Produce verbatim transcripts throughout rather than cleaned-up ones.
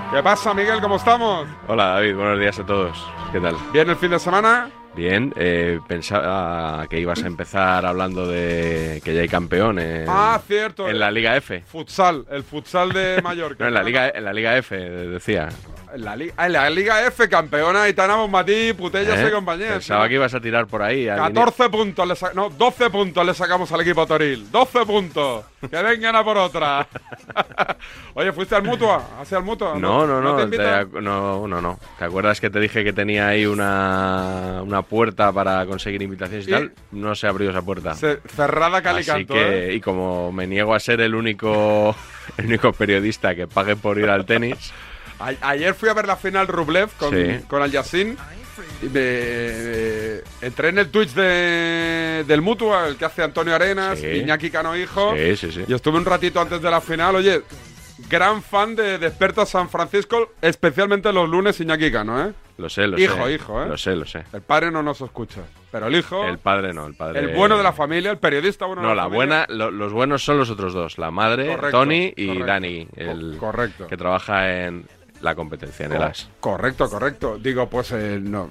¿Qué pasa, Miguel? ¿Cómo estamos? Hola, David. Buenos días a todos. ¿Qué tal? ¿Bien el fin de semana? Bien. Eh, pensaba que ibas a empezar hablando de que ya hay campeón en, ah, cierto, en la Liga F. Futsal, el futsal de Mallorca. No, en la Liga, en la Liga F, decía. En la, Liga, en la Liga F, campeona Aitana Bonmatí, Putellas ¿Eh? y compañía. Pensaba ¿no? que ibas a tirar por ahí. catorce puntos, le no, doce puntos le sacamos al equipo Toril. doce puntos. Que vengan a por otra. Oye, ¿fuiste al Mutua? ¿Hacia el Mutua? No, no, no. ¿No, te te, no, no, no. ¿Te acuerdas que te dije que tenía ahí una, una puerta para conseguir invitaciones y, y tal? No se abrió esa puerta. Se, cerrada calicanto, Así que, ¿eh? Y como me niego a ser el único, el único periodista que pague por ir al tenis... A, ayer fui a ver la final Rublev con, sí. con Al Yassin. Y me, me, entré en el Twitch de, del Mutua, el que hace Antonio Arenas, sí. Iñaki Cano Hijo. Sí, sí, sí. Y estuve un ratito antes de la final. Oye, gran fan de Desperta San Francisco, especialmente los lunes, Iñaki Cano, ¿eh? Lo sé, lo hijo, sé. Hijo, ¿eh? Lo sé, lo sé. El padre no nos escucha, pero el hijo... El padre no, el padre... El bueno de la familia, el periodista bueno no, de la, la familia. buena, lo, los buenos son los otros dos, la madre, correcto, Tony y correcto, Dani, el correcto. que trabaja en la competencia, en el A S. Correcto, correcto. Digo, pues eh, no...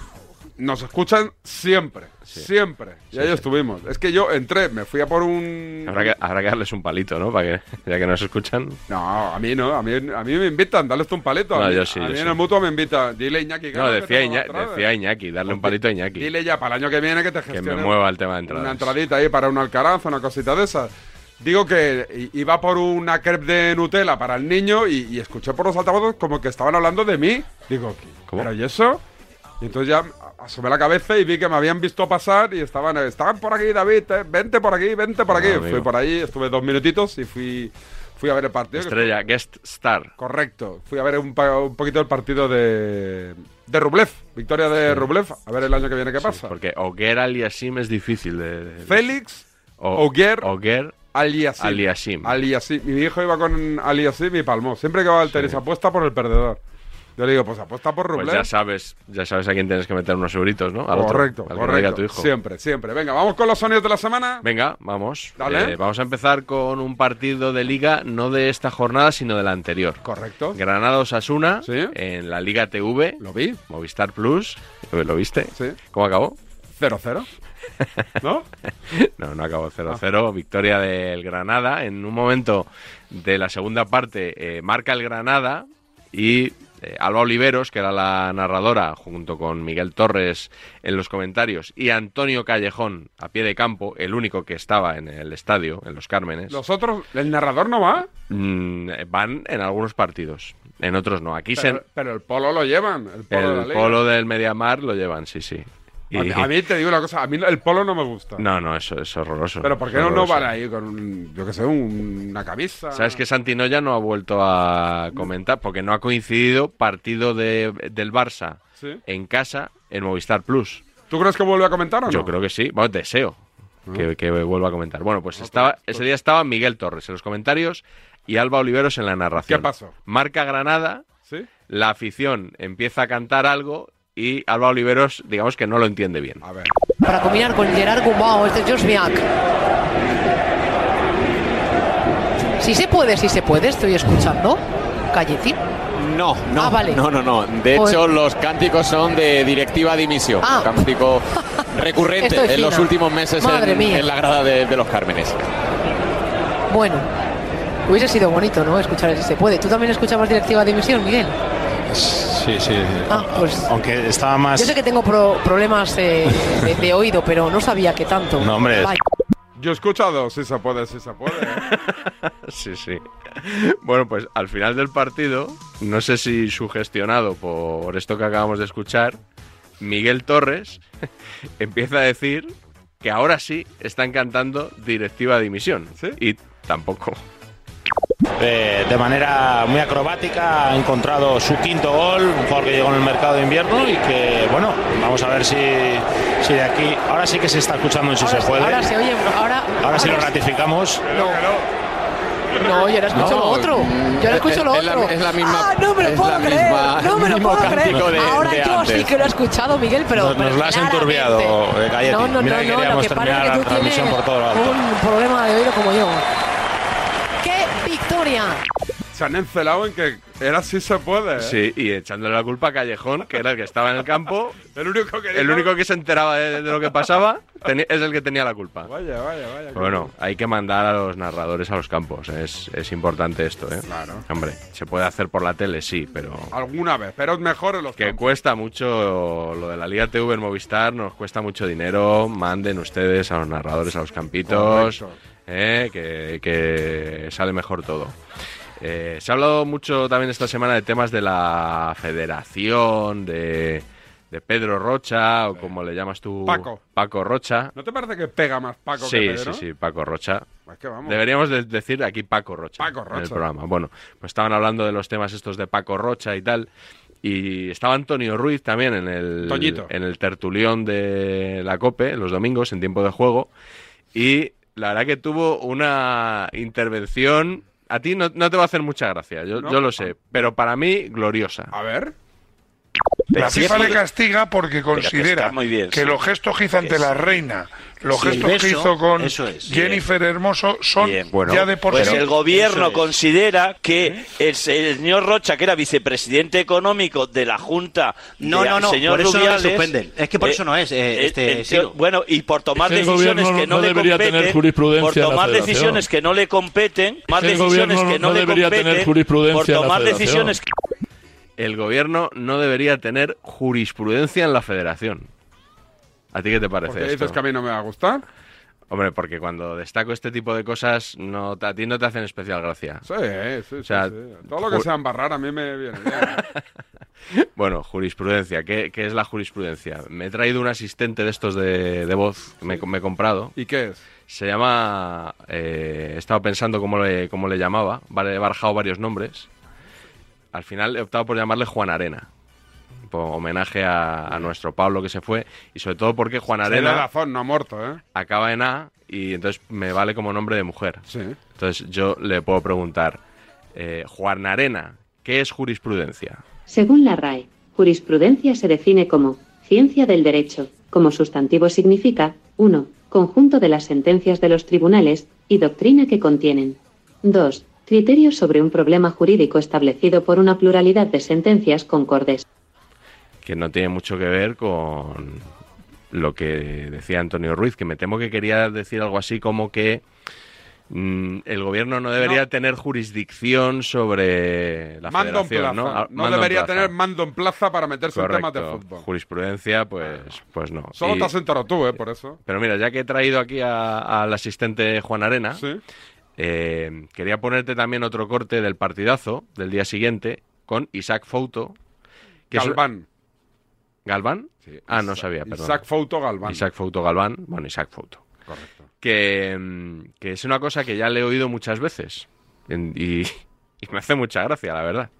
Nos escuchan siempre, sí. siempre. Y sí, ahí sí. estuvimos. Es que yo entré, me fui a por un... Habrá que, habrá que darles un palito, ¿no? Para que, ya que nos escuchan. No, a mí no, a mí, a mí me invitan, darles un palito. No, a mí, yo sí, a yo mí sí. en el Mutua me invita. Dile a Iñaki. No, decía, Iña, decía Iñaki, darle un palito a Iñaki. Dile ya para el año que viene que te gestione. Que me mueva el tema de entradas. Una entradita ahí para un alcaraz, una cosita de esas. Digo que iba por una crepe de Nutella para el niño y, y escuché por los altavoces como que estaban hablando de mí. Digo, ¿cómo? ¿pero y eso? Y entonces ya asomé la cabeza y vi que me habían visto pasar y estaban, estaban por aquí, David, eh, vente por aquí, vente por aquí. No, fui por ahí, estuve dos minutitos y fui, fui a ver el partido. Estrella, fue, guest star. Correcto, fui a ver un, un poquito el partido de, de Rublev, victoria de sí. Rublev, a ver el año que viene qué sí, pasa. Porque Oguer Aliasim es difícil de... de... Félix o, Oguer Oguer Aliasim. Aliasim. Aliasim. Mi hijo iba con Aliasim y palmó. Siempre que va al tenis sí. apuesta por el perdedor. Yo le digo, pues apuesta por Rublev. Pues ya sabes, ya sabes a quién tienes que meter unos euritos, ¿no? Al correcto, otro, al correcto. A tu hijo. Siempre, siempre. Venga, vamos con los sonidos de la semana. Venga, vamos. Dale. Eh, vamos a empezar con un partido de Liga, no de esta jornada, sino de la anterior. Correcto. Granada-Osasuna, ¿sí? En la Liga T V. Lo vi. Movistar Plus. ¿Lo viste? Sí. ¿Cómo acabó? cero cero. ¿No? No, no acabó cero cero. Ah. Victoria del Granada. En un momento de la segunda parte eh, marca el Granada y... Eh, Alba Oliveros, que era la narradora, junto con Miguel Torres en los comentarios, y Antonio Callejón a pie de campo, el único que estaba en el estadio, en Los Cármenes. ¿Los otros? ¿El narrador no va? Mmm, van en algunos partidos, en otros no. Aquí pero, se... pero el polo lo llevan. El polo, el de la Liga. polo del Mediamar lo llevan, sí, sí. Y... A, mí, a mí te digo una cosa, a mí el polo no me gusta. No, no, eso es horroroso. Pero ¿por qué no, no van ahí con, un, yo qué sé, un, una camisa? ¿Sabes que Santinoya no ha vuelto a comentar? Porque no ha coincidido partido de, del Barça ¿sí? en casa en Movistar Plus. ¿Tú crees que vuelve a comentar o no? Yo creo que sí. Bueno, deseo ¿no? que, que vuelva a comentar. Bueno, pues no, estaba, pues, ese día estaba Miguel Torres en los comentarios y Alba Oliveros en la narración. ¿Qué pasó? Marca Granada, ¿sí? La afición empieza a cantar algo y Alba Oliveros, digamos que no lo entiende bien. A ver. Para combinar con Gerard Gumbau, este es Josviak. Sí se puede, sí se puede, estoy escuchando. Calletín. No, no, ah, vale. no, no, no. De pues... hecho, los cánticos son de directiva dimisión. Ah. Cántico recurrente en los últimos meses en, en la grada de, de Los Cármenes. Bueno, hubiese sido bonito, ¿no? Escuchar si se puede. ¿Tú también escuchabas directiva dimisión, Miguel? Sí, sí. Ah, pues, aunque estaba más... Yo sé que tengo pro problemas de, de, de oído, pero no sabía que tanto. No, hombre. Vaya. Yo he escuchado, sí se puede, sí se puede. Sí, sí. Bueno, pues al final del partido, no sé si sugestionado por esto que acabamos de escuchar, Miguel Torres empieza a decir que ahora sí están cantando directiva dimisión. ¿Sí? Y tampoco... Eh, de manera muy acrobática ha encontrado su quinto gol, un jugador que llegó en el mercado de invierno y que, bueno, vamos a ver si, si de aquí, ahora sí que se está escuchando y si ahora, se puede. Ahora se oye, ahora, ahora, ahora sí lo ratificamos. No, no yo ahora escucho no, lo otro. Yo ahora escucho lo es otro. La, es la misma. Ah, no me lo puedo creer. Misma, no me lo puedo creer. De, ahora de yo antes. sí que lo he escuchado, Miguel, pero. Nos, nos lo has enturbiado, eh, Galletti. No, no, Mira no, que no, queríamos lo que terminar pasa es que la tú transmisión tienes por todo lo alto. un problema de oído como yo. ¡Qué victoria! se han encelado en que era así se puede. ¿eh? Sí, y echándole la culpa a Callejón, que era el que estaba en el campo. El único que, el dijo... único que se enteraba de, de lo que pasaba es el que tenía la culpa. Vaya, vaya, vaya. Bueno, hay que mandar a los narradores a los campos. Es, es importante esto, ¿eh? Claro. Hombre, se puede hacer por la tele, sí, pero... Alguna vez, pero es mejor en los Que campos. cuesta mucho lo de la Liga T V en Movistar, nos cuesta mucho dinero. Manden ustedes a los narradores a los campitos, eh, que, que sale mejor todo. Eh, se ha hablado mucho también esta semana de temas de la federación, de, de Pedro Rocha, o como le llamas tú, Paco. Paco Rocha. ¿No te parece que pega más Paco sí, que Pedro? Sí, sí, Paco Rocha. Es que vamos. Deberíamos de decir aquí Paco Rocha, Paco Rocha en el programa. Bueno, pues estaban hablando de los temas estos de Paco Rocha y tal. Y estaba Antonio Ruiz también en el, Toñito. en el tertulión de la COPE, los domingos, en tiempo de juego. Y la verdad que tuvo una intervención... A ti no, no te va a hacer mucha gracia, yo, ¿No? yo lo sé. Pero para mí, gloriosa. A ver... La FIFA le castiga porque considera que, bien, que sí. los gestos que hizo ante la reina, los sí, gestos beso, que hizo con es, Jennifer bien. Hermoso son Bueno, ya de por pues sí. el gobierno es. considera que ¿Eh? el señor Rocha, que era vicepresidente económico de la Junta, no, de, no, no, señor por eso Rubiales, no le suspenden. Es que por eh, eso no es eh, este eh, Siro. Bueno, y por tomar es que decisiones no, que no, no le debería competen, tener jurisprudencia por tomar en la decisiones que no le competen, más es decisiones que que no, no le debería competen, tener jurisprudencia por en la tomar federación. decisiones que... El gobierno no debería tener jurisprudencia en la federación. ¿A ti qué te parece ¿Por qué esto? dices que a mí no me va a gustar? Hombre, porque cuando destaco este tipo de cosas, no, a ti no te hacen especial gracia. Sí, sí, o sea, sí, sí. Todo lo que sea embarrar a mí me viene bien. Bueno, jurisprudencia. ¿Qué, ¿Qué es la jurisprudencia? Me he traído un asistente de estos de, de voz que me, me he comprado. ¿Y qué es? Se llama... Eh, he estado pensando cómo le, cómo le llamaba. Vale, he barajado varios nombres. Al final he optado por llamarle Juan Arena. Por homenaje a, a nuestro Pablo que se fue. Y sobre todo porque Juan Arena... Tiene razón, no ha muerto, ¿eh? Acaba en A y entonces me vale como nombre de mujer. Sí. Entonces yo le puedo preguntar, eh, Juan Arena, ¿qué es jurisprudencia? Según la R A E, jurisprudencia se define como ciencia del derecho. Como sustantivo significa uno Conjunto de las sentencias de los tribunales y doctrina que contienen. dos Criterios sobre un problema jurídico establecido por una pluralidad de sentencias concordes. Que no tiene mucho que ver con lo que decía Antonio Ruiz, que me temo que quería decir algo así como que mmm, el gobierno no debería no. tener jurisdicción sobre la mando federación, en plaza. ¿no? No mando debería en plaza. tener mando en plaza para meterse Correcto. en temas de fútbol. Jurisprudencia, pues, pues no. Solo y, te has enterado tú, ¿eh? Por eso. Pero mira, ya que he traído aquí a, al asistente Juan Arena... ¿Sí? Eh, quería ponerte también otro corte del partidazo del día siguiente con Isaac Fouto. Que Galván. Es... ¿Galván? Sí, ah, Isaac, no sabía, perdón. Isaac Fouto Galván. Isaac Fouto Galván. Bueno, Isaac Fouto. Correcto. Que, que es una cosa que ya le he oído muchas veces. Y, y me hace mucha gracia, la verdad.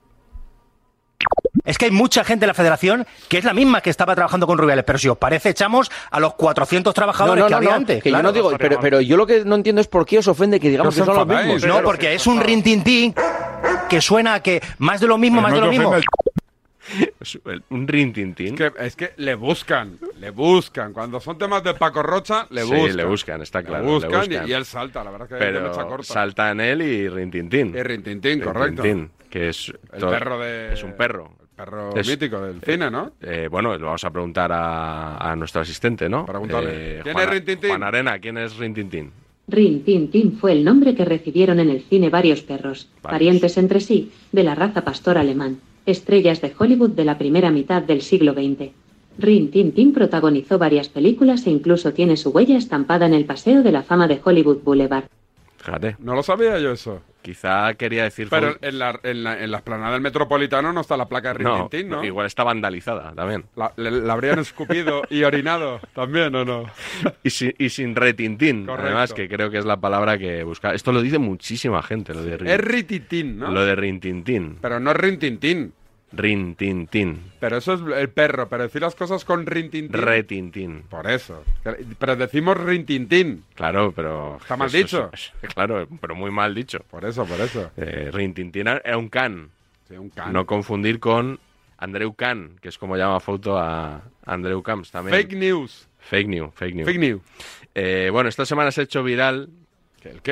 Es que hay mucha gente en la federación que es la misma que estaba trabajando con Rubiales, pero si os parece echamos a los cuatrocientos trabajadores no, no, que no, había no, antes. Que claro, yo no digo, pero, pero yo lo que no entiendo es por qué os ofende que digamos que son los mismos. No, porque es un rintintín que suena a que más de lo mismo, pero más no de lo mismo. El... Un rintintín. Es que, es que le buscan, le buscan. Cuando son temas de Paco Rocha, le sí, buscan. le buscan, está claro. Le buscan, le buscan. Y, y él salta, la verdad es que pero es de mecha corta. salta en él y rintintín. Y rintintín, correcto. Rintintín, que es... El todo, perro de... Es un perro. Perro es, mítico del cine, ¿no? Eh, bueno, lo vamos a preguntar a, a nuestro asistente, ¿no? Pregúntale. Eh, ¿Quién Juan, es Rintintín? Juan Arena, ¿quién es Rintintín? Rintintín fue el nombre que recibieron en el cine varios perros, varios. parientes entre sí, de la raza pastor alemán, estrellas de Hollywood de la primera mitad del siglo veinte. Rintintín protagonizó varias películas e incluso tiene su huella estampada en el Paseo de la Fama de Hollywood Boulevard. Fíjate. No lo sabía yo eso. Quizá quería decir... Pero en la, en la, en la esplanada del Metropolitano no está la placa de Rintintín, ¿no? ¿no? Igual está vandalizada también. La, le, la habrían escupido y orinado también, ¿o no? Y sin, y sin retintín, correcto. Además, que creo que es la palabra que busca. Esto lo dice muchísima gente, lo de Rintintín. Es Rintintín, ¿no? Lo de Rintintín. Pero no es Rintintín. Rintintín. Pero eso es el perro, pero decir las cosas con Rintintín. Retintín. Por eso. Pero decimos Rintintín. Claro, pero... Está mal dicho. Es, es, claro, pero muy mal dicho. Por eso, por eso. Eh, Rintintín es un can. Sí, un can. No confundir con Andreu Can, que es como llama foto a Andreu Camps también. Fake news. Fake news, fake news. Fake news. Eh, bueno, esta semana se ha hecho viral... ¿El qué?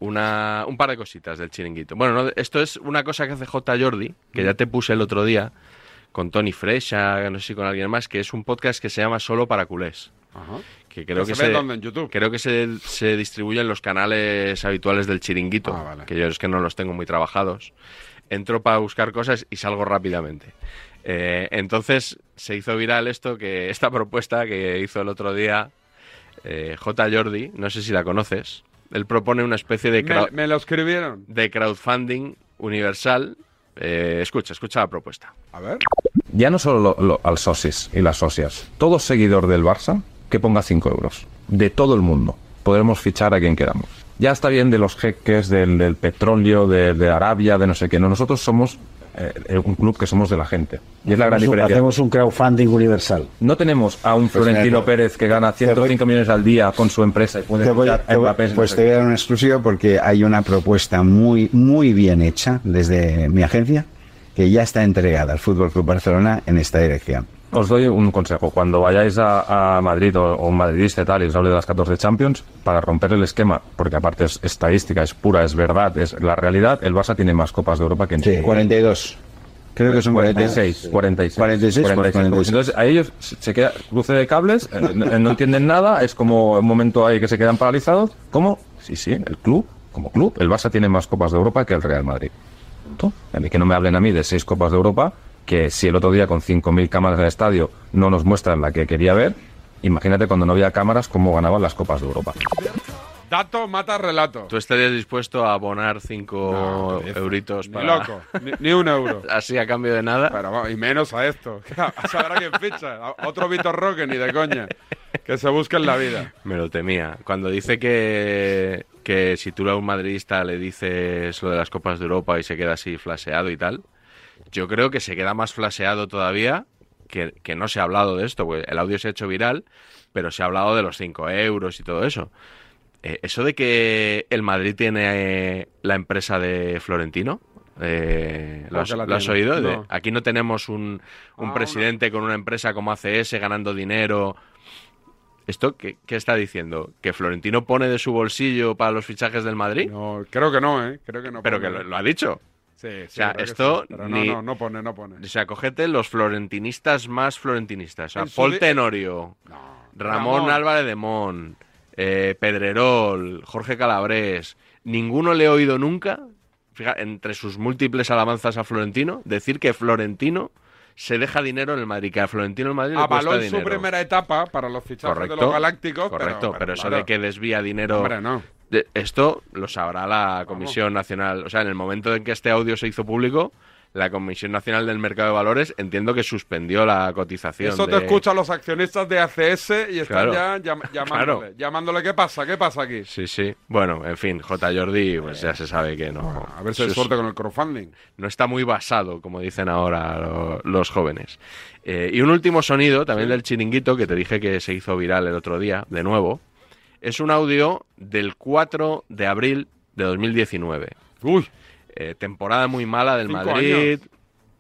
una, un par de cositas del Chiringuito. Bueno, no, esto es una cosa que hace J. Jordi, que ya te puse el otro día, con Tony Freixa, no sé si con alguien más, que es un podcast que se llama Solo para Culés. Ajá. Que creo ¿Que que se ve se, dónde? ¿En YouTube? Creo que se, se distribuye en los canales habituales del Chiringuito, Ah, vale. que yo es que no los tengo muy trabajados. Entro para buscar cosas y salgo rápidamente. Eh, entonces se hizo viral esto, que esta propuesta que hizo el otro día eh, J. Jordi, no sé si la conoces. Él propone una especie de, crowd, me, me lo escribieron. de crowdfunding universal. Eh, escucha, escucha la propuesta. A ver. Ya no solo lo, lo, al socis y las socias, todo seguidor del Barça que ponga cinco euros. De todo el mundo. Podremos fichar a quien queramos. Ya está bien de los jeques, del, del petróleo, de, de Arabia, de no sé qué. No, nosotros somos eh, un club que somos de la gente. Y es la gran hacemos, diferencia. Hacemos un crowdfunding universal. No tenemos a un Pues Florentino mira, Pérez que gana ciento cinco millones al día con su empresa y puede Te voy, fichar te a voy- Mbappé, no pues sé te qué. voy a dar una exclusiva porque hay una propuesta muy, muy bien hecha desde mi agencia que ya está entregada al Fútbol Club Barcelona en esta dirección. Os doy un consejo. Cuando vayáis a, a Madrid o, o un madridista y tal y os hable de las catorce Champions, para romper el esquema, porque aparte es estadística, es pura, es verdad, es la realidad, el Barça tiene más Copas de Europa que en Sí, cuarenta y dos. Creo que son cuarenta y seis. cuarenta y seis. cuarenta y seis, cuarenta y seis. Entonces a ellos se se queda cruce de cables, eh, no, no entienden nada, es como un momento ahí que se quedan paralizados. ¿Cómo? Sí, sí, el club, como club, el Barça tiene más Copas de Europa que el Real Madrid. Punto. A mí que no me hablen a mí de seis Copas de Europa, que si el otro día con cinco mil cámaras en el estadio no nos muestran la que quería ver, imagínate cuando no había cámaras cómo ganaban las Copas de Europa. Dato mata relato. ¿Tú estarías dispuesto a abonar cinco No, euritos Ni para... loco, ni, ni un euro. así a cambio de nada? Pero, vamos, y menos a esto. A saber a quién ficha. A otro Vitor Roque, ni de coña. Que se busque en la vida. Me lo temía. Cuando dice que, que si tú a un madridista le dices lo de las Copas de Europa y se queda así flaseado y tal, yo creo que se queda más flaseado todavía que, que no se ha hablado de esto, porque el audio se ha hecho viral, pero se ha hablado de los cinco euros y todo eso. Eh, eso de que el Madrid tiene eh, la empresa de Florentino, eh, ¿lo, has, ¿Cómo que la lo has tiene? oído? De- No. aquí no tenemos un, un Ah, presidente con una empresa como A C S ganando dinero. ¿Esto qué, qué está diciendo? ¿Que Florentino pone de su bolsillo para los fichajes del Madrid? No, creo que no, ¿eh? Creo que no. Pero pone. que lo, lo ha dicho. Sí, sí, O sea, creo que esto sí, pero ni- no, no, no pone, no pone. O sea, cogete los florentinistas más florentinistas. O sea, En su Paul di- Tenorio, Ramón, Ramón. Álvarez de Mon, eh, Pedrerol, Jorge Calabrés. Ninguno le he oído nunca, fíjate, entre sus múltiples alabanzas a Florentino, decir que Florentino se deja dinero en el Madrid, que a Florentino el Madrid le Avaló cuesta en su dinero. primera etapa para los fichajes Correcto, de los galácticos. correcto, pero, pero, pero eso claro. de que desvía dinero... Hombre, no. de- esto lo sabrá la Comisión Nacional. O sea, en el momento en que este audio se hizo público, la Comisión Nacional del Mercado de Valores entiendo que suspendió la cotización. Eso te de... escuchan los accionistas de A C S y están Claro. ya llam- llamándole. Claro. Llamándole, ¿qué pasa? ¿Qué pasa aquí? Sí, sí. Bueno, en fin, J. Jordi, pues ya se sabe que no. A ver si hay sus- suerte con el crowdfunding. No está muy basado, como dicen ahora lo- los jóvenes. Eh, y un último sonido, también del Chiringuito, que te dije que se hizo viral el otro día, de nuevo. Es un audio del cuatro de abril de dos mil diecinueve. Uy. Eh, temporada muy mala del Cinco Madrid. años.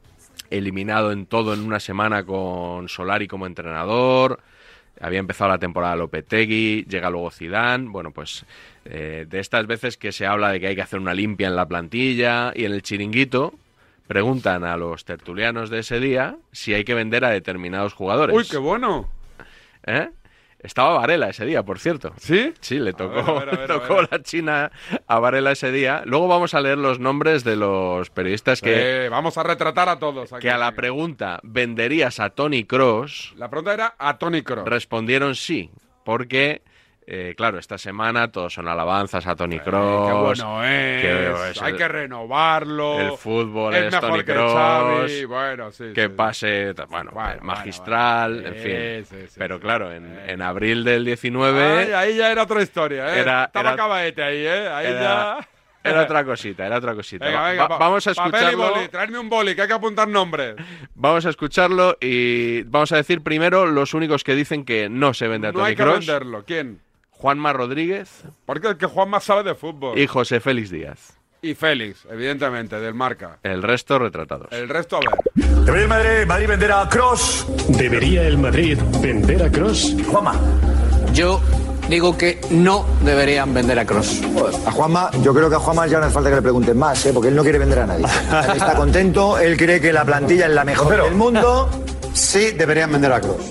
Eliminado en todo en una semana con Solari como entrenador. Había empezado la temporada Lopetegui, llega luego Zidane. Bueno, pues eh, de estas veces que se habla de que hay que hacer una limpia en la plantilla, y en el Chiringuito preguntan a los tertulianos de ese día si hay que vender a determinados jugadores. Uy, qué bueno. ¿Eh? Estaba Varela ese día, por cierto. ¿Sí? Sí, le tocó, ver, a ver, a ver, le a tocó ver. la China a Varela ese día. Luego vamos a leer los nombres de los periodistas que, Eh, vamos a retratar a todos aquí. que a la pregunta ¿venderías a Toni Kroos? La pregunta era a Toni Kroos. Respondieron sí, porque, eh, claro, esta semana todos son alabanzas a Toni Eh, Kroos. qué bueno es. que es Hay el- que renovarlo. El fútbol es es mejor Toni que Kroos. Xavi. Bueno, sí. Que sí. pase, bueno, Bueno, magistral, bueno, en bueno. fin. Sí, sí, sí, Pero sí. claro, en, Eh. en abril del diecinueve... Ay, ahí ya era otra historia, ¿eh? Era- Estaba era- cabaete ahí, ¿eh? Ahí era- ya... Era otra cosita, era otra cosita. Venga, Va- venga, va- pa- vamos a papel y escucharlo. boli, traedme un boli, que hay que apuntar nombres. Vamos a escucharlo y vamos a decir primero los únicos que dicen que no se vende a No Toni hay que Kroos. venderlo. ¿Quién? Juanma Rodríguez Porque el que Juan más sabe de fútbol. y José Félix Díaz. Y Félix, evidentemente, del Marca. El resto retratados. El resto, a ver. ¿Debería el Madrid, Madrid vender a Kroos? ¿Debería el Madrid vender a Kroos? Juanma. Yo Digo que no deberían vender a Kroos. A Juanma, yo creo que a Juanma ya no hace falta que le pregunten más, ¿eh? Porque él no quiere vender a nadie. Él está contento, él cree que la plantilla es la mejor Pero, del mundo. Sí, deberían vender a Kroos.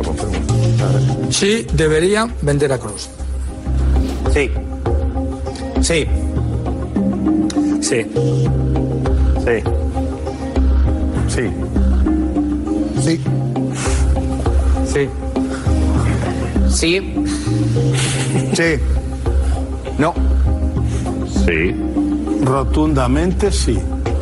Sí, deberían vender a Kroos. Sí. Sí. Sí. Sí. Sí. Sí. Sí. Sí. Sí. No. Sí. Rotundamente sí.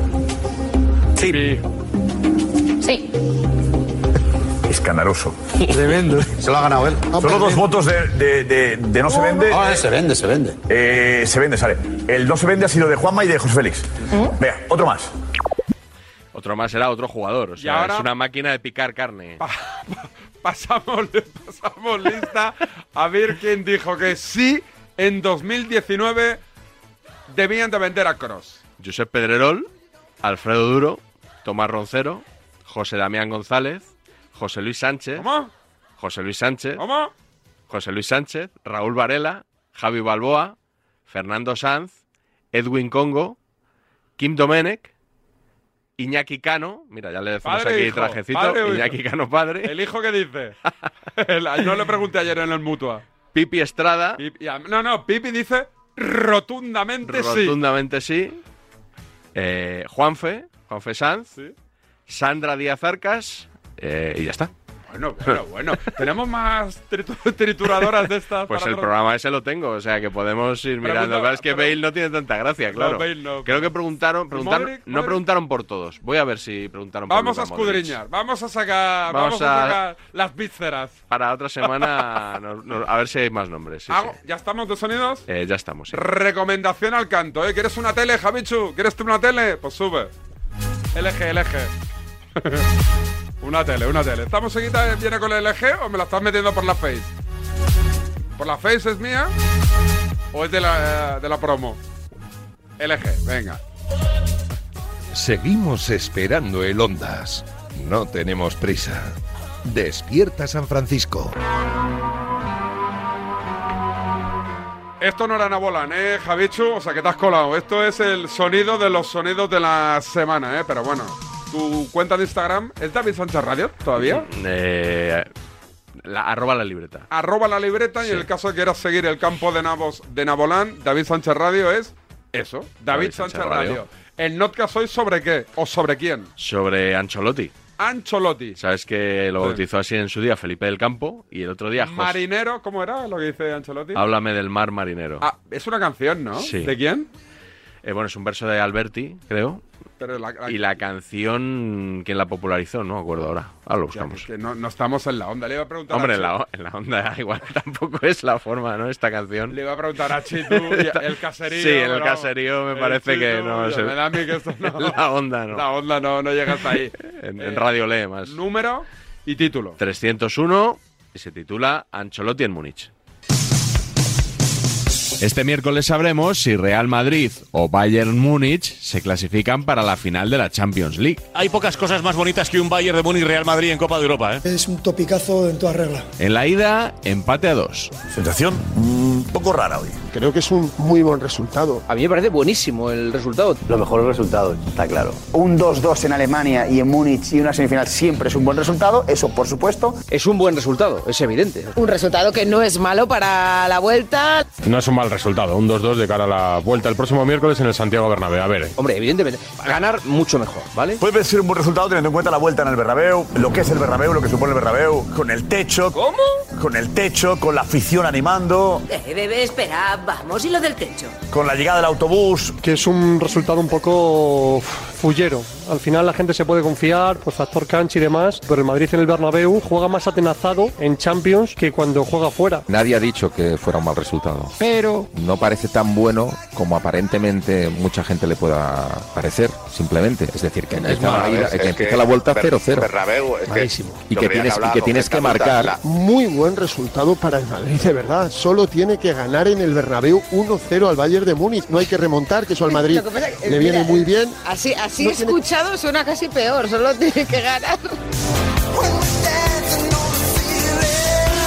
Sí. Sí. Escandaloso. Tremendo. Se lo ha ganado él. Solo dos vende. votos de, de, de, de no se vende. Ah, se vende, se vende. Eh, se vende, sale. El no se vende ha sido de Juanma y de José Félix. ¿Eh? Vea, otro más. Otro más era otro jugador. O sea, ahora... es una máquina de picar carne. Pa pa pasamos, pasamos lista a ver quién dijo que sí en dos mil diecinueve debían de vender a Kroos. Josep Pedrerol, Alfredo Duro, Tomás Roncero, José Damián González, José Luis Sánchez. ¿Cómo? José Luis Sánchez. ¿Cómo? José Luis Sánchez, Raúl Varela, Javi Balboa, Fernando Sanz, Edwin Congo, Kim Domenech, Iñaki Cano. Mira, ya le decimos padre aquí hijo, trajecito. Padre Iñaki hijo. Cano padre. ¿El hijo qué dice? No le pregunté ayer en el Mutua. Pipi Estrada. Pipi, no, no, Pipi dice rotundamente, rotundamente sí. Rotundamente sí. Eh, Juanfe, Juanfe Sanz. Sí. Sandra Díaz Arcas. Eh, y ya está. Bueno, bueno, bueno. ¿Tenemos más trituradoras de estas? Pues para el otro? programa ese lo tengo, o sea que podemos ir Pregunta, mirando. Pero es que pero... Bale no tiene tanta gracia, claro. No, Bale no. Creo que preguntaron, preguntaron Modric, no Modric. preguntaron por todos. Voy a ver si preguntaron por Vamos a Luka Modric. escudriñar, vamos a sacar, Vamos vamos a a- sacar las vísceras. Para otra semana, no- no- a ver si hay más nombres. Sí, Hago- sí. ¿Ya estamos de sonidos? Eh, ya estamos. Sí. Recomendación al canto, ¿eh? ¿Quieres una tele, Javichu? ¿Quieres tú una tele? Pues sube. L G, L G. Una tele, una tele. ¿Esta musiquita viene con el L G o me la estás metiendo por la Face? ¿Por la Face es mía? ¿O es de la, de la promo? L G, venga. Seguimos esperando el Ondas. No tenemos prisa. Despierta San Francisco. Esto no era Nabolán, ¿eh, Javichu? O sea, que te has colado. Esto es el sonido de los sonidos de la semana, ¿eh? Pero bueno, tu cuenta de Instagram ¿es David Sánchez Radio todavía? Eh, la, arroba la libreta. Arroba la libreta sí. Y en el caso de que quieras seguir el campo de Navos de Nabolán, David Sánchez Radio es eso, David, David Sánchez, Sánchez Radio. Radio. ¿El notcast hoy sobre qué? ¿O sobre quién? Sobre Ancelotti. Ancelotti. Sabes que lo sí. bautizó así en su día Felipe del Campo y el otro día... Jos... Marinero, ¿cómo era lo que dice Ancelotti? Háblame del mar marinero. Ah, es una canción, ¿no? Sí. ¿De quién? Eh, bueno, es un verso de Alberti, creo. Pero la, la... Y la canción, ¿quién la popularizó? No me acuerdo ahora. Ahora lo buscamos. Ya, que no, no estamos en la onda. Le iba a preguntar Hombre, a en la, en la onda igual tampoco es la forma, ¿no? Esta canción. Le iba a preguntar a Chitu, el caserío. Sí, el caserío me el parece Chitu, que no es el... Me da a mí que esto no... La onda no. La onda no, no llega hasta ahí. en, eh, en Radio Lee más. Número y título. trescientos uno y se titula Ancelotti en Múnich. Este miércoles sabremos si Real Madrid o Bayern Múnich se clasifican para la final de la Champions League. Hay pocas cosas más bonitas que un Bayern de Múnich Real Madrid en Copa de Europa, ¿eh? Es un topicazo en toda regla. En la ida, empate a dos. Sensación un poco rara hoy. Creo que es un muy buen resultado. A mí me parece buenísimo el resultado. Lo mejor el resultado, está claro. Un dos dos en Alemania y en Múnich y una semifinal siempre es un buen resultado, eso por supuesto. Es un buen resultado, es evidente. Un resultado que no es malo para la vuelta. No es un mal resultado, un dos dos de cara a la vuelta el próximo miércoles en el Santiago Bernabéu. A ver. Hombre, evidentemente, ganar mucho mejor, ¿vale? Puede ser un buen resultado teniendo en cuenta la vuelta en el Bernabéu, lo que es el Bernabéu, lo que supone el Bernabéu, con el techo. ¿Cómo? Con el techo, con la afición animando. Eh, bebé, espera, vamos, ¿y lo del techo? Con la llegada del autobús. Que es un resultado un poco fullero. Al final la gente se puede confiar, pues factor cancha y demás, pero el Madrid en el Bernabéu juega más atenazado en Champions que cuando juega fuera. Nadie ha dicho que fuera un mal resultado, pero no parece tan bueno como aparentemente mucha gente le pueda parecer, simplemente. Es decir, que empieza, no, la, ida, es, que es empieza que la vuelta Ber- cero cero. Bernabéu, es Malísimo. que Y que tienes, y que tienes que marcar. La... Muy buen resultado para el Madrid, de verdad. Solo tiene que ganar en el Bernabéu uno cero al Bayern de Múnich. No hay que remontar, que eso al Madrid que le viene muy bien. Así, así no escuchado tiene... suena casi peor, solo tiene que ganar.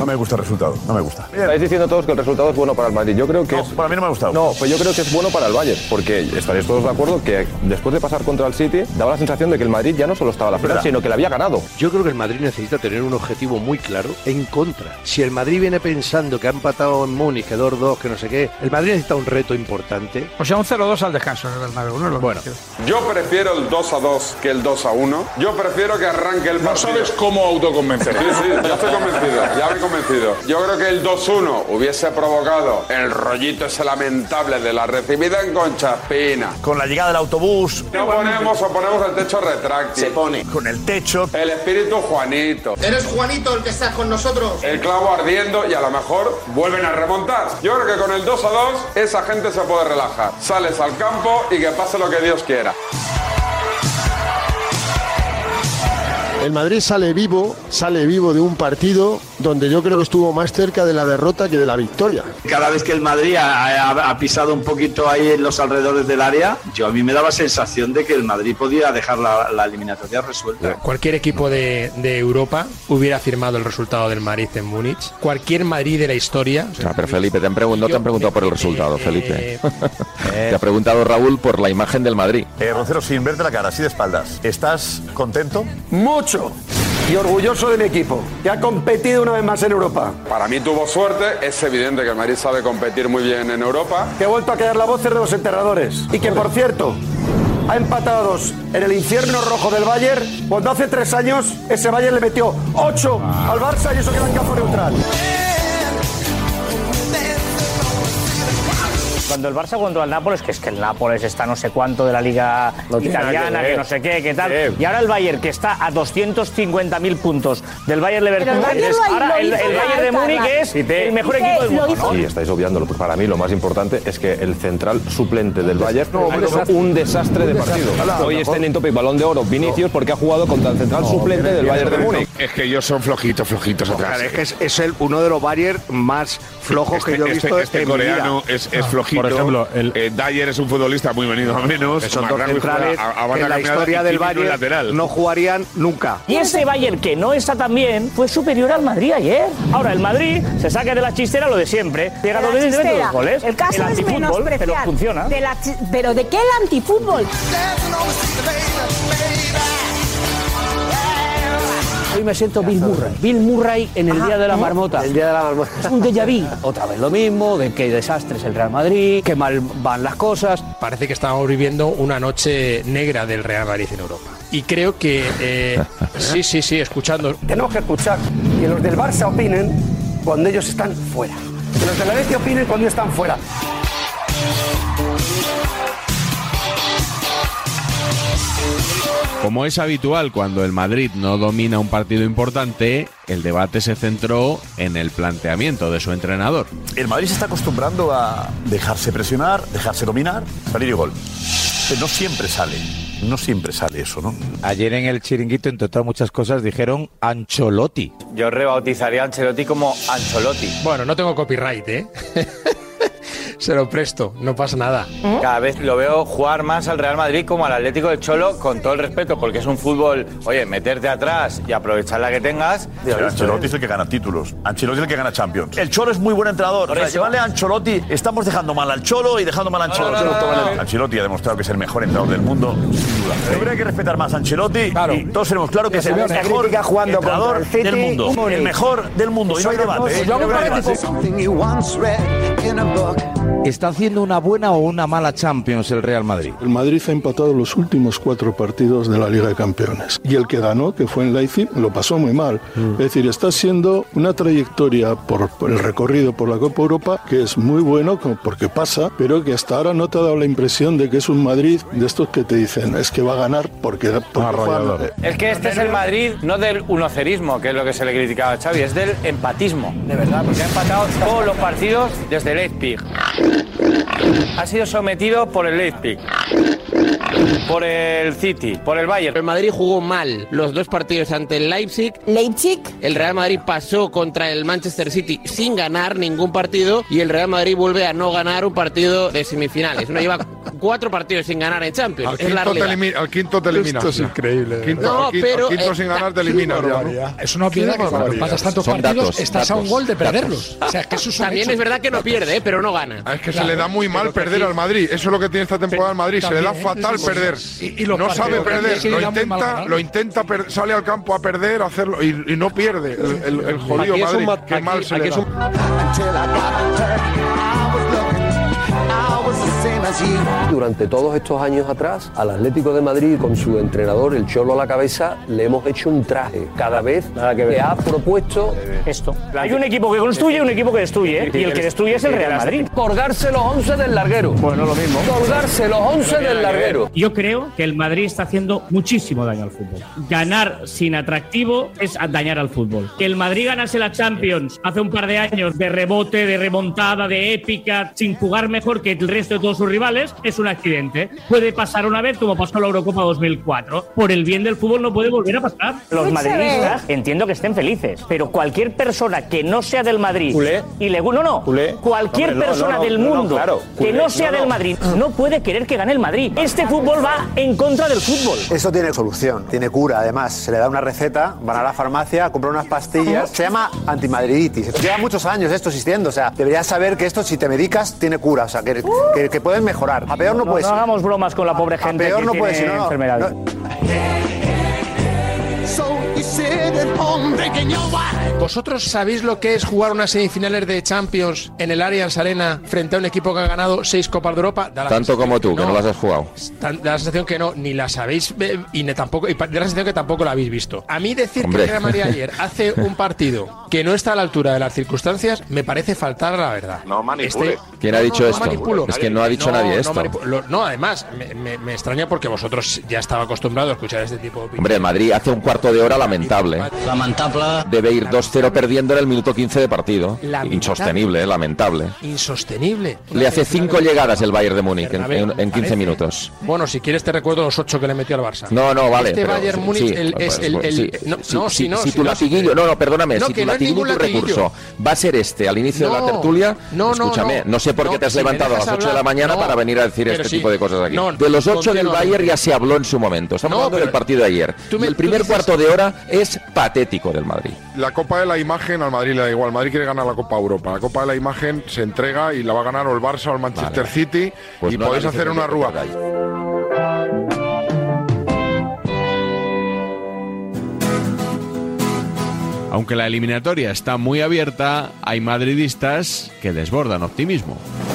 me gusta el resultado, no me gusta. Estáis diciendo todos que el resultado es bueno para el Madrid. Yo creo que No, es... para mí no me ha gustado. No, pues yo creo que es bueno para el Bayern, porque estaréis todos de acuerdo que después de pasar contra el City, daba la sensación de que el Madrid ya no solo estaba a la final, ¿verdad? sino que le había ganado. Yo creo que el Madrid necesita tener un objetivo muy claro en contra. Si el Madrid viene pensando que ha empatado en Múnich, que dos dos, que no sé qué, el Madrid necesita un reto importante. O sea, un cero dos al descanso en el Bernabéu, ¿no? Lo Bueno, Yo prefiero el dos a dos que el dos a uno. Yo prefiero que arranque el partido. No sabes cómo autoconvencer. Sí, sí, ya estoy convencido, ya me he convencido. Yo creo que el dos uno hubiese provocado el rollito ese lamentable de la recibida en Concha Espina. Con la llegada del autobús. No ponemos o ponemos el techo retráctil. Se pone. Con el techo. El espíritu Juanito. ¿Eres Juanito el que estás con nosotros? El clavo ardiendo y a lo mejor vuelven a remontar. Yo creo que con el dos a dos esa gente se puede relajar. Sales al campo y que pase lo que Dios quiera. El Madrid sale vivo, sale vivo de un partido donde yo creo que estuvo más cerca de la derrota que de la victoria. Cada vez que el Madrid ha, ha, ha pisado un poquito ahí en los alrededores del área, yo a mí me daba sensación de que el Madrid podía dejar la, la eliminatoria resuelta. Cualquier equipo de, de Europa hubiera firmado el resultado del Madrid en Múnich. Cualquier Madrid de la historia. Ah, pero Felipe, te han preguntado, no te han preguntado por el resultado, Felipe. Te ha preguntado Raúl por la imagen del Madrid. Eh, Rocero, sin verte la cara, así de espaldas, ¿estás contento? Mucho. Y orgulloso de mi equipo, que ha competido una vez más en Europa. Para mí tuvo suerte, es evidente que el Madrid sabe competir muy bien en Europa. Que he vuelto a quedar la voz de los enterradores. Y que, por cierto, ha empatado a dos en el infierno rojo del Bayern, cuando hace tres años ese Bayern le metió ocho al Barça y eso queda en campo neutral. Cuando el Barça contra el Nápoles, que es que el Nápoles está no sé cuánto de la liga no italiana, que, que no sé qué, qué tal. Sí. Y ahora el Bayern, que está a doscientos cincuenta mil puntos del Bayern Leverkusen, es ahora el, el Bayern de Múnich, que es el mejor equipo del mundo, ¿no? Sí, estáis obviándolo. Pues para mí lo más importante es que el central suplente del Bayern no, un, desastre. un desastre de partido. Hoy está en Topic Balón de Oro Vinicius porque ha jugado contra el central no, suplente del Bayern de Múnich. Es que ellos son flojitos, flojitos atrás. Claro, es que es, es el, uno de los Bayern más flojos este, que yo he visto este, este en coreano mi vida. Es, es flojito. Por ejemplo, el eh, Dyer es un futbolista muy venido a menos. Son dos centrales a, a que en la historia del Bayern no jugarían nunca. Y ese Bayern que no está tan bien fue superior al Madrid ayer. Ahora el Madrid se saca de la chistera lo de siempre. Llega dos veces de los goles. El caso el es menospreciar. Pero funciona. De la, pero ¿de qué el antifútbol? Hoy me siento Bill Murray. Bill Murray en el Ajá, Día de la ¿no? Marmota. El Día de la Marmota. Es un déjà vu. Otra vez lo mismo, de qué desastre es el Real Madrid, qué mal van las cosas. Parece que estamos viviendo una noche negra del Real Madrid en Europa. Y creo que... Eh, sí, sí, sí, escuchando... Tenemos que escuchar que los del Barça opinen cuando ellos están fuera. Que los del Atleti opinen cuando ellos están fuera. Como es habitual cuando el Madrid no domina un partido importante, el debate se centró en el planteamiento de su entrenador. El Madrid se está acostumbrando a dejarse presionar, dejarse dominar, salir y gol. Pero no siempre sale, no siempre sale eso, ¿no? Ayer en el Chiringuito, entre otras muchas cosas, dijeron Ancelotti. Yo rebautizaría a Ancelotti como Ancelotti. Bueno, no tengo copyright, ¿eh? Se lo presto, no pasa nada. Cada vez lo veo jugar más al Real Madrid como al Atlético del Cholo, con todo el respeto, porque es un fútbol, oye, meterte atrás y aprovechar la que tengas. Pero Ancelotti es el que gana títulos. Ancelotti es el que gana Champions. El Cholo es muy buen entrenador. O sea, llevarle a Ancelotti, estamos dejando mal al Cholo y dejando mal a Ancelotti. No, no, no, no. Ancelotti ha demostrado que es el mejor entrenador del mundo, sin duda. Yo creo que hay que respetar más a Ancelotti. Claro. Y todos tenemos claro que es el mejor entrenador del mundo. El mejor del mundo. Y no hay debate. ¿Está haciendo una buena o una mala Champions el Real Madrid? El Madrid ha empatado los últimos cuatro partidos de la Liga de Campeones. Y el que ganó, que fue en Leipzig, lo pasó muy mal. Mm. Es decir, está siendo una trayectoria por, por el recorrido por la Copa Europa que es muy bueno porque pasa, pero que hasta ahora no te ha dado la impresión de que es un Madrid de estos que te dicen es que va a ganar porque... porque juegan, es que este es el Madrid no del unocerismo, que es lo que se le criticaba a Xavi, es del empatismo, de verdad, porque ha empatado todos los partidos desde Leipzig. Ha sido sometido por el Leipzig. por el City, por el Bayern. El Madrid jugó mal los dos partidos ante el Leipzig. Leipzig. El Real Madrid pasó contra el Manchester City sin ganar ningún partido y el Real Madrid vuelve a no ganar un partido de semifinales. No lleva cuatro partidos sin ganar en Champions. Al Es la quinto, te realidad. elimi- al quinto te eliminas. Esto es increíble. Quinto, No, al quinto, pero, al quinto eh, sin ganar te eliminas. ya, ¿no? Es una obviedad que cuando pasas tantos Son partidos datos, estás a un datos, gol de datos. perderlos. O sea, que eso es un También hecho. es verdad que no pierde, ¿eh? pero no gana. Ah, Es que Claro, se le da muy mal pero que perder aquí- al Madrid. Eso es lo que tiene esta temporada el Madrid. Se le da También, fatal eso sí. perder. Y- y los no partidos sabe que perder. aquí se Lo le da muy mal intenta, ganar. lo intenta per- sale al campo a perder, a hacerlo y, y no pierde. El, el- el jodido Aquí es un Madrid. ma- Qué aquí- mal se aquí le es da. un- Durante todos estos años atrás, al Atlético de Madrid, con su entrenador, el Cholo a la cabeza, le hemos hecho un traje. Cada vez que, ha propuesto Esto. Hay un equipo que construye y un equipo que destruye. Y el que destruye es el Real Madrid. colgarse los once del larguero. Bueno, lo mismo. Colgarse los once del larguero. Yo creo que el Madrid está haciendo muchísimo daño al fútbol. Ganar sin atractivo es dañar al fútbol. Que el Madrid ganase la Champions hace un par de años de rebote, de remontada, de épica, sin jugar mejor que el resto de todos sus rivales, es un accidente. Puede pasar una vez como pasó en la Eurocopa dos mil cuatro. Por el bien del fútbol no puede volver a pasar. Los madridistas entiendo que estén felices, pero cualquier persona que no sea del Madrid Culé. y le no no, Culé. cualquier Hombre, no, persona no, no, del no, no, mundo claro. que Culé. no sea No, no. del Madrid no puede querer que gane el Madrid. Este fútbol va en contra del fútbol. Eso tiene solución, tiene cura además. Se le da una receta, van a la farmacia, compran unas pastillas. Se llama antimadriditis. Lleva muchos años esto existiendo. O sea, deberías saber que esto, si te medicas, tiene cura. O sea, que, que, que pueden mejorar. A peor no, No, puedes. no hagamos bromas con la pobre gente A peor que no tiene puedes. Si no, no, enfermedades. ¿Vosotros sabéis lo que es jugar unas semifinales de Champions en el Allianz Arena frente a un equipo que ha ganado seis Copas de Europa? Da la Tanto sensación como tú, que no las has jugado. Tan- Da la sensación que no, ni la sabéis eh, y, ni tampoco, y pa- da la sensación que tampoco la habéis visto. A mí decir Hombre. que el Real Madrid ayer hace un partido que no está a la altura de las circunstancias me parece faltar a la verdad. No manipule. Este- ¿Quién ha No, dicho no, no esto? manipulo. Es que no ha dicho No, nadie no esto. manipu- lo- No, además, me, me- me extraña porque vosotros ya estaba acostumbrado a escuchar este tipo de opiniones. Hombre, el Madrid hace un cuarto de hora lamentable. Lamentable. Debe ir dos cero perdiendo en el minuto quince de partido. Lamentable. Insostenible, eh, lamentable. Insostenible. Le hace cinco llegadas el Bayern de Múnich en, en- en quince Parece. minutos. Bueno, si quieres te recuerdo los ocho que le metió al Barça. No, no, vale. Este pero Bayern sí, Múnich sí, el- es pues, el... pues, el- sí, no, sí, no, sí, si no, si si tu no, latiguillo, no, no, perdóname, No, si que tu no es latiguillo, ningún tu latiguillo. recurso va a ser este al inicio de la No, tertulia, no, no, escúchame, no, no, sé por qué no, te has si me levantado a las dejas ocho de la hablar, mañana no, para venir a decir pero este sí, tipo de cosas aquí. no, De los ocho del continuamente. Bayern ya se habló en su momento. Estamos No, hablando pero- del partido de ayer. tú Y me- el tú primer dices- cuarto de hora es patético del Madrid. La Copa de la Imagen al Madrid le da igual. Madrid quiere ganar la Copa Europa. La Copa de la Imagen se entrega y la va a ganar o el Barça o el Manchester Vale. City Pues y no podéis analices hacer el una que rúa. toca ahí. Aunque la eliminatoria está muy abierta, hay madridistas que desbordan optimismo.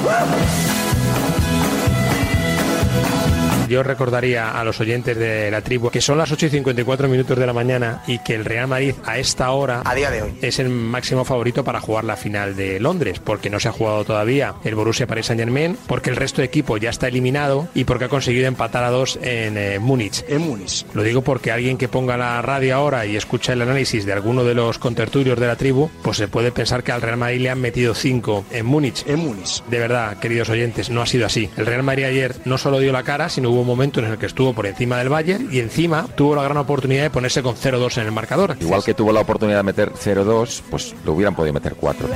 Yo recordaría a los oyentes de la tribu que son las ocho y cincuenta y cuatro minutos de la mañana y que el Real Madrid a esta hora, A día de hoy. es el máximo favorito para jugar la final de Londres, porque no se ha jugado todavía el Borussia Paris Saint-Germain, porque el resto de equipo ya está eliminado y porque ha conseguido empatar a dos en eh, Múnich. En Múnich. Lo digo porque alguien que ponga la radio ahora y escucha el análisis de alguno de los contertulios de la tribu, pues se puede pensar que al Real Madrid le han metido cinco en Múnich. En Múnich. De verdad, queridos oyentes, no ha sido así. El Real Madrid ayer no solo dio la cara, sino hubo un momento en el que estuvo por encima del Bayern y encima tuvo la gran oportunidad de ponerse con cero dos en el marcador. Igual que tuvo la oportunidad de meter cero dos, pues lo hubieran podido meter cuatro.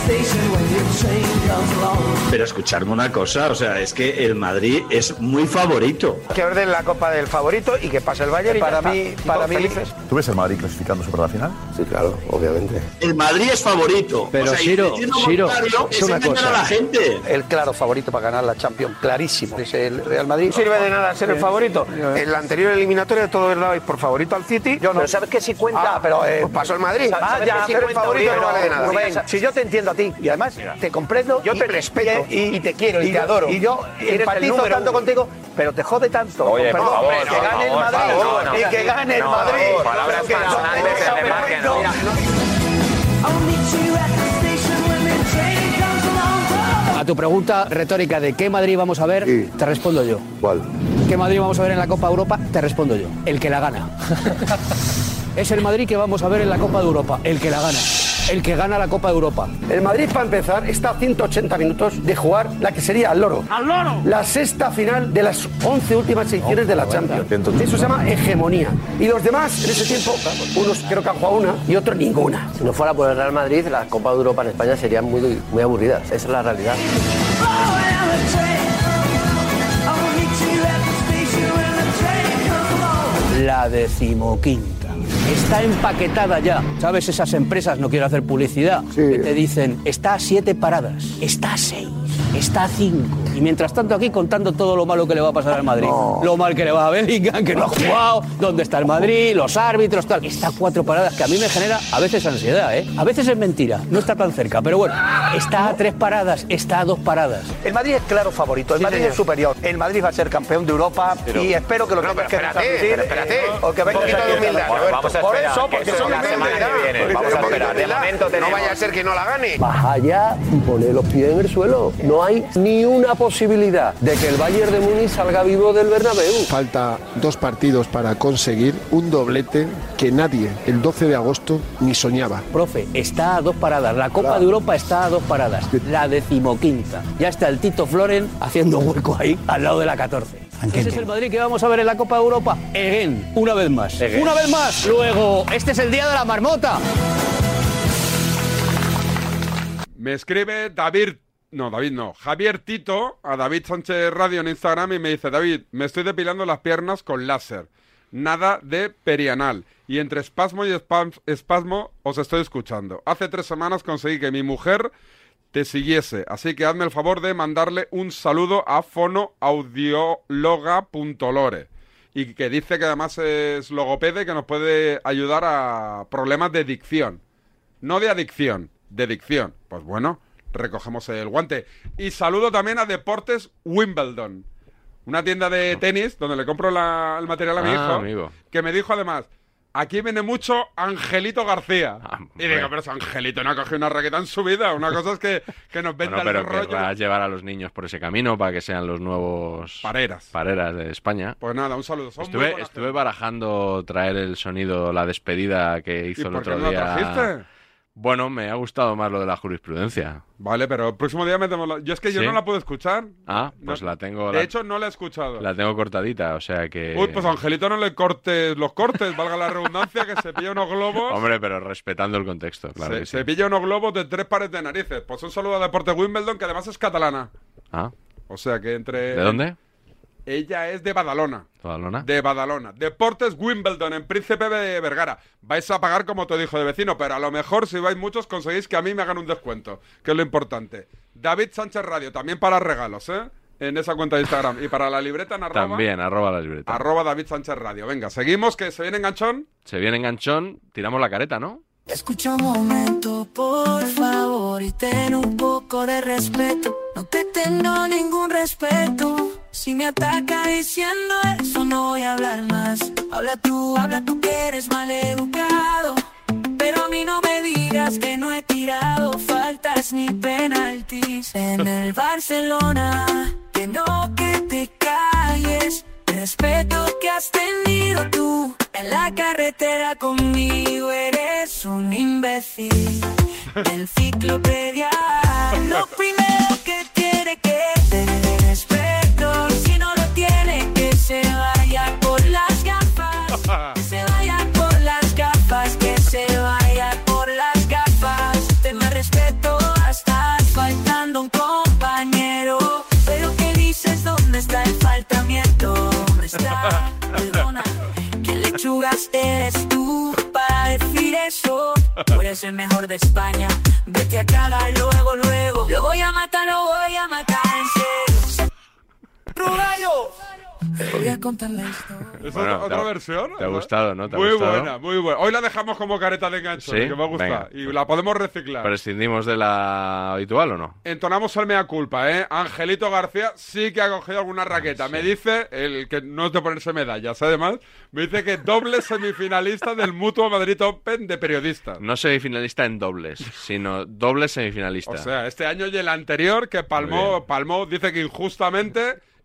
Pero escucharme una cosa, o sea, es que el Madrid es muy favorito. Que orden la copa del favorito y que pase el Bayern. Para y ya mí- está. Y para todos mí- felices. ¿Tú ves el Madrid clasificándose para la final? Sí, claro, obviamente. El Madrid es favorito. Pero, o sea, y Ciro, decir lo Ciro, contrario es es una engañar cosa. a la gente. El claro favorito para ganar la Champions, clarísimo. Es el Real Madrid. No sirve de nada ser el favorito. En la anterior eliminatoria todos dabais por favorito al City. Yo no. Pero sabes que si cuenta. Ah, pero eh, pues pasó el Madrid. Sa- Ah, sabes ya, que si ser el cuenta, favorito Uribe, no vale de no, nada. Rubén, Rubén, si yo te entiendo a ti y además te comprendo, yo y te respeto y, y te quiero y, y te yo- adoro. y yo Eres el empatizo número tanto uno. contigo, pero te jode tanto. Oye, Perdón, por favor, que no, gane el por Madrid favor, no. y que gane el No, Madrid. palabras Pero que malsonantes no, en el mar, que no. A tu pregunta retórica de qué Madrid vamos a ver, Sí. te respondo yo. ¿Cuál? ¿Qué Madrid vamos a ver en la Copa Europa? Te respondo yo. El que la gana. Es el Madrid que vamos a ver en la Copa de Europa. El que la gana. El que gana la Copa de Europa. El Madrid, para empezar, está a ciento ochenta minutos de jugar la que sería al loro. ¡Al loro! La sexta final de las once últimas ediciones de la Champions. Eso se llama hegemonía. Y los demás, en ese tiempo, unos creo que han jugado una y otros ninguna. Si no fuera por el Real Madrid, las Copas de Europa en España serían muy, muy aburridas. Esa es la realidad. La decimoquinta. Está empaquetada ya. ¿Sabes? Esas empresas, no quiero hacer publicidad, que te dicen, está a siete paradas, está a seis, está a cinco. Y mientras tanto aquí contando todo lo malo que le va a pasar al Madrid. No. Lo mal que le va a Bellingham, que no ha jugado, dónde está el Madrid, los árbitros, tal. Está a cuatro paradas, que a mí me genera a veces ansiedad, ¿eh? A veces es mentira, no está tan cerca, pero bueno, está a tres paradas, está a dos paradas. El Madrid es claro favorito, el Sí, Madrid señor. es superior. El Madrid va a ser campeón de Europa Pero- y espero que lo No, tengas pero que espérate, transmitir, pero espérate. eh, o que Un vengas poquito aquí de a humildad, Roberto. Roberto. Vamos a Por esperar, eso, que porque eso son la semana que viene. Vamos a esperar. De momento tenemos- No vaya a ser que no la gane. Baja allá y pone los pies en el suelo. No hay ni una posibilidad de que el Bayern de Múnich salga vivo del Bernabéu. Falta dos partidos para conseguir un doblete que nadie el doce de agosto ni soñaba. Profe, está a dos paradas. La Copa Claro. de Europa está a dos paradas. La decimoquinta. Ya está el Tito Floren haciendo hueco ahí, al lado de la catorce. Ese es el Madrid que vamos a ver en la Copa de Europa. Again, una vez más. Again. Una vez más. Luego, este es el día de la marmota. Me escribe David, no, David no, Javier Tito a David Sánchez Radio en Instagram y me dice, David, me estoy depilando las piernas con láser, nada de perianal, y entre espasmo y espam- espasmo os estoy escuchando. Hace tres semanas conseguí que mi mujer te siguiese, así que hazme el favor de mandarle un saludo a fonoaudiologa.lore. Y que dice que además es logopede y que nos puede ayudar a problemas de dicción. No de adicción, de dicción. Pues bueno, recogemos el guante. Y saludo también a Deportes Wimbledon, una tienda de tenis donde le compro la- el material a mi Ah, hijo, amigo. que me dijo además, aquí viene mucho Angelito García. Ah, y digo, pero ese Angelito no ha cogido una raqueta en su vida. Una cosa es que, que nos venda Bueno, pero el rollo. querrás llevar a los niños por ese camino para que sean los nuevos Pareras. pareras de España. Pues nada, un saludo. Son muy Estuve, buenas estuve barajando traer el sonido, la despedida que hizo ¿Y el por qué otro no lo día. trajiste? Bueno, me ha gustado más lo de la jurisprudencia. Vale, pero el próximo día metemos la... Yo es que yo ¿Sí? no la puedo escuchar. Ah, pues No- la tengo. De la- hecho, no la he escuchado. La tengo cortadita, o sea que. Uy, pues a Angelito no le cortes los cortes, valga la redundancia, que se pilla unos globos. Hombre, pero respetando el contexto, claro se, que sí. se pilla unos globos de tres pares de narices. Pues un saludo a Deportes Wimbledon, que además es catalana. Ah, O sea que entre... ¿de dónde? Ella es de Badalona. ¿Badalona? De Badalona. Deportes Wimbledon, en Príncipe de Vergara. Vais a pagar como te dijo de vecino, pero a lo mejor si vais muchos conseguís que a mí me hagan un descuento, que es lo importante. David Sánchez Radio, también para regalos, ¿eh? En esa cuenta de Instagram. Y para la libreta en arroba, También, arroba la libreta. arroba David Sánchez Radio. Venga, seguimos, que se viene enganchón. Se viene enganchón, tiramos la careta, ¿no? Escucha un momento, por favor, y ten un poco de respeto. No te tengo ningún respeto. Si me ataca diciendo eso, no voy a hablar más. Habla tú, habla tú que eres mal educado. Pero a mí no me digas que no he tirado faltas ni penaltis en el Barcelona. Que no, que te calles. Respeto que has tenido tú en la carretera conmigo. Eres un imbécil del enciclopedia. Lo primero que tiene que tener respeto. Y si no lo tiene, que se vaya por las gafas. Que se vaya por las gafas. Que se vaya por las gafas. Ten más respeto, estás faltando un compañero. Pero ¿qué dices? ¿Dónde está el faltamiento? ¿Dónde está? Perdona. ¿Qué lechugas eres tú para decir eso? Tú eres el mejor de España. Vete a cagar luego, luego. Lo voy a matar, lo voy a matar en serio. ¡Rugallo! Voy a contar la historia. ¿Es Bueno, otra, otra te ha- versión? ¿Te ha ¿verdad? gustado, no? ¿Te ha Muy gustado? buena, muy buena. Hoy la dejamos como careta de enganchón, ¿Sí? que me gusta. Venga. Y la podemos reciclar. ¿Prescindimos de la habitual o no? Entonamos el mea culpa, ¿eh? Angelito García sí que ha cogido alguna raqueta. Me dice, el que no es de ponerse medallas, además, me dice que doble semifinalista del Mutuo Madrid Open de periodistas. No semifinalista en dobles, sino doble semifinalista. O sea, este año y el anterior que Muy palmó, palmó, dice que injustamente,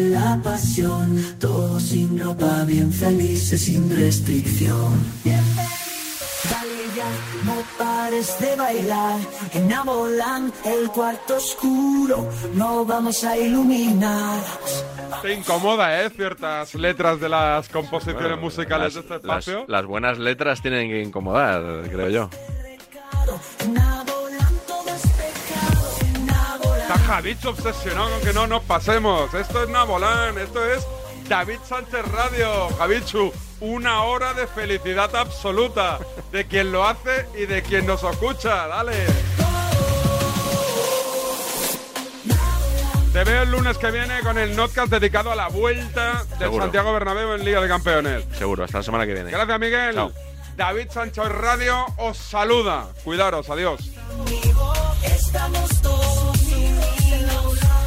de la pasión, todos sin ropa, bien felices, sin restricción. Dale ya, no pares de bailar, en Abolán, el cuarto oscuro, no vamos a iluminar. Te incomoda, ¿eh? Ciertas letras de las composiciones Bueno, musicales las, de este las, espacio. las buenas letras tienen que incomodar, creo yo. Javichu obsesionado con que no nos pasemos. Esto es Nabolán, esto es David Sánchez Radio. Javichu, una hora de felicidad absoluta de quien lo hace y de quien nos escucha. Dale. Te veo el lunes que viene con el podcast dedicado a la vuelta del Seguro. Santiago Bernabéu en Liga de Campeones. Seguro, hasta la semana que viene. Gracias, Miguel. Chao. David Sánchez Radio os saluda. Cuidaros, adiós. Estamos todos unidos.